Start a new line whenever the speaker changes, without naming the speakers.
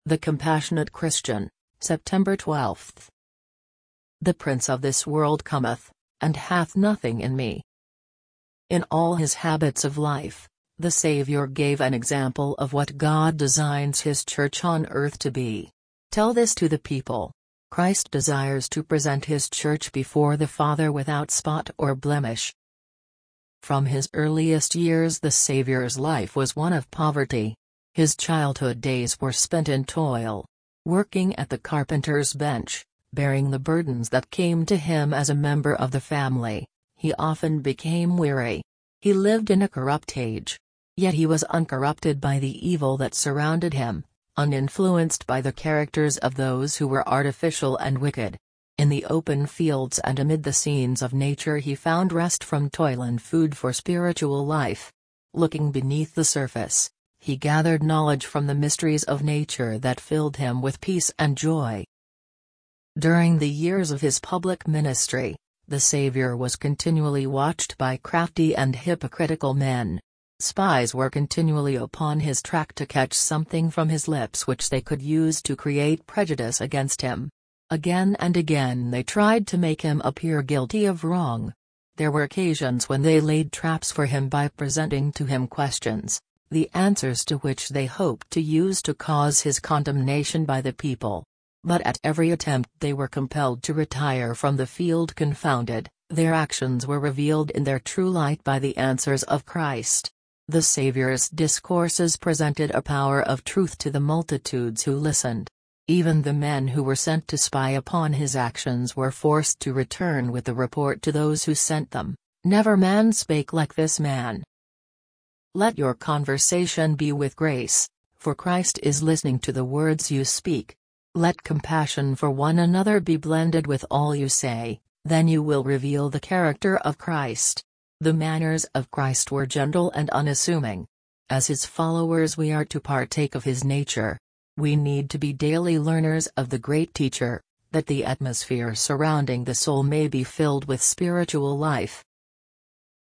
The Compassionate Christian, September 12. The Prince of this world cometh, and hath nothing in me. In all his habits of life, the Savior gave an example of what God designs his church on earth to be. Tell this to the people. Christ desires to present his church before the Father without spot or blemish. From his earliest years the Savior's life was one of poverty. His childhood days were spent in toil, working at the carpenter's bench, bearing the burdens that came to him as a member of the family. He often became weary. He lived in a corrupt age. Yet he was uncorrupted by the evil that surrounded him, uninfluenced by the characters of those who were artificial and wicked. In the open fields and amid the scenes of nature he found rest from toil and food for spiritual life. Looking beneath the surface, he gathered knowledge from the mysteries of nature that filled him with peace and joy. During the years of his public ministry, the Savior was continually watched by crafty and hypocritical men. Spies were continually upon his track to catch something from his lips which they could use to create prejudice against him. Again and again they tried to make him appear guilty of wrong. There were occasions when they laid traps for him by presenting to him questions, the answers to which they hoped to use to cause his condemnation by the people. But at every attempt they were compelled to retire from the field confounded. Their actions were revealed in their true light by the answers of Christ. The Savior's discourses presented a power of truth to the multitudes who listened. Even the men who were sent to spy upon his actions were forced to return with the report to those who sent them, "Never man spake like this man." Let your conversation be with grace, for Christ is listening to the words you speak. Let compassion for one another be blended with all you say, then you will reveal the character of Christ. The manners of Christ were gentle and unassuming. As his followers we are to partake of his nature. We need to be daily learners of the great teacher, that the atmosphere surrounding the soul may be filled with spiritual life.